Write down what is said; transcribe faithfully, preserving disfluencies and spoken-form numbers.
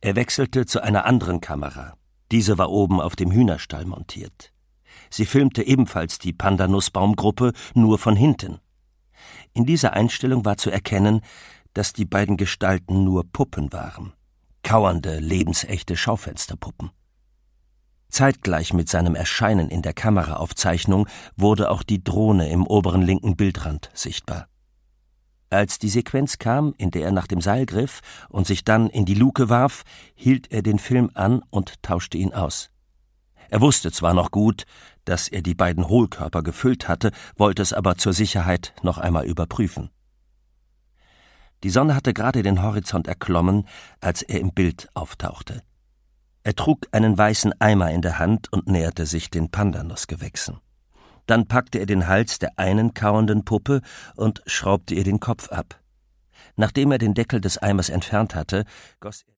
Er wechselte zu einer anderen Kamera. Diese war oben auf dem Hühnerstall montiert. Sie filmte ebenfalls die Pandanusbaumgruppe, nur von hinten. In dieser Einstellung war zu erkennen, dass die beiden Gestalten nur Puppen waren. Kauernde, lebensechte Schaufensterpuppen. Zeitgleich mit seinem Erscheinen in der Kameraaufzeichnung wurde auch die Drohne im oberen linken Bildrand sichtbar. Als die Sequenz kam, in der er nach dem Seil griff und sich dann in die Luke warf, hielt er den Film an und tauschte ihn aus. Er wusste zwar noch gut, dass er die beiden Hohlkörper gefüllt hatte, wollte es aber zur Sicherheit noch einmal überprüfen. Die Sonne hatte gerade den Horizont erklommen, als er im Bild auftauchte. Er trug einen weißen Eimer in der Hand und näherte sich den Pandanusgewächsen. Dann packte er den Hals der einen kauernden Puppe und schraubte ihr den Kopf ab. Nachdem er den Deckel des Eimers entfernt hatte, goss er